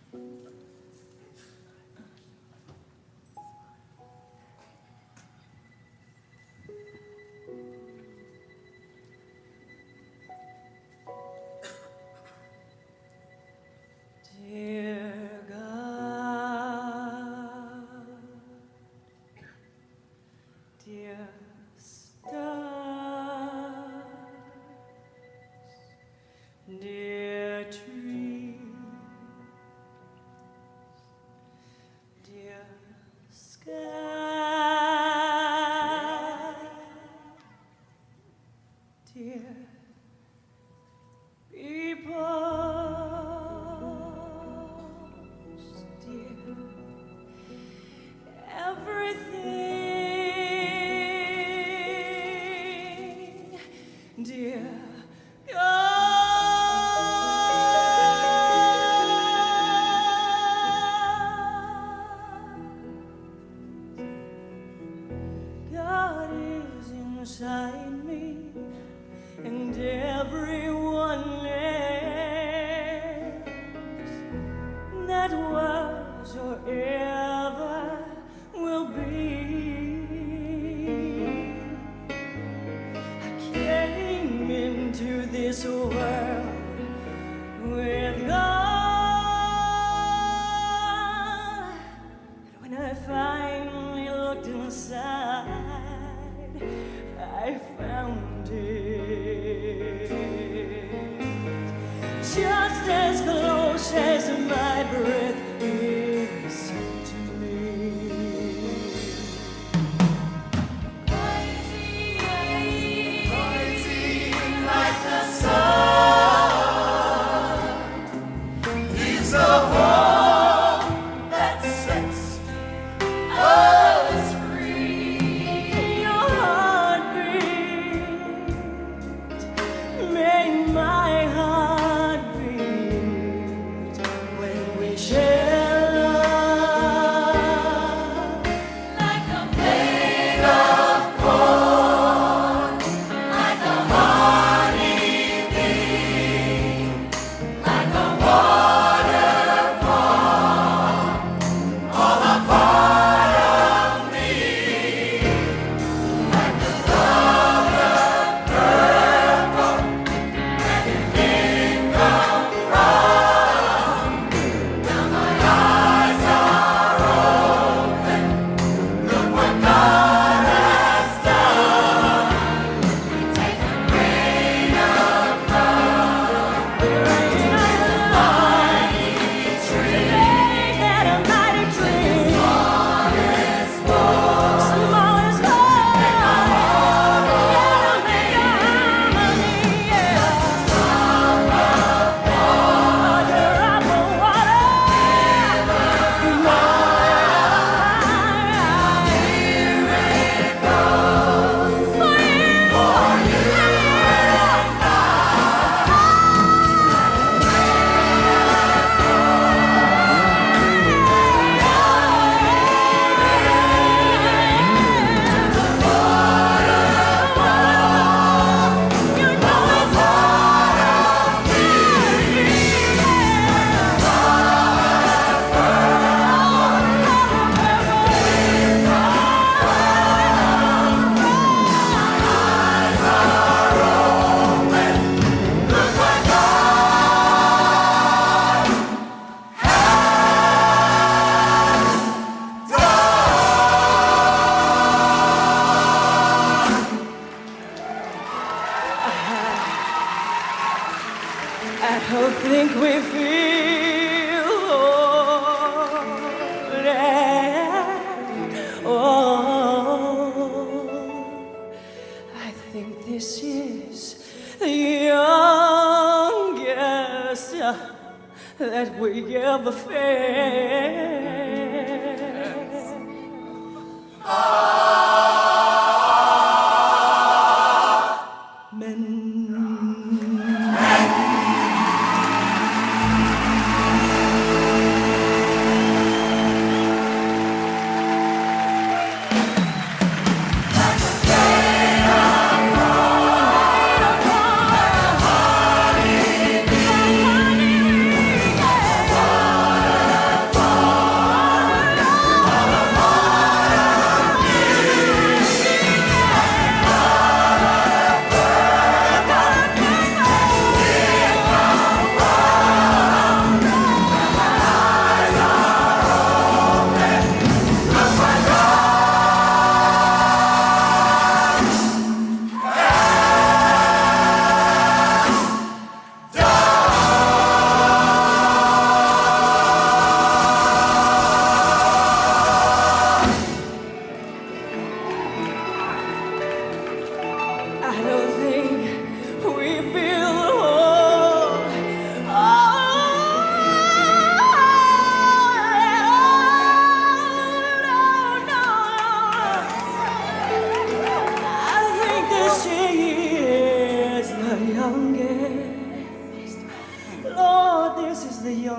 Dear God, dear stars, dear trees, dear sky, dear peoples, dear everything, dear God is inside me, and everyone else that was or ever will be. I came into this world with God, and when I finally looked inside, I found it just as close as my breath is to me. Rising like the sun, he's a home that sets us free. Your heartbeat made my heart beat when we share love. Like a blade of corn, like a honeybee, like a waterfall, all a part of me. Like the color purple, where did it come from? Now my eyes are open. Look what God has done. Take a grain of love, Rain a mighty tree, that a mighty tree, smallest boy, smallest boy, make a harmony, make a harmony, yeah. Drop of water, I don't think we feel that. Oh, I think this is the youngest that we ever felt.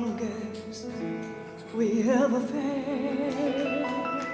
strongest we ever felt.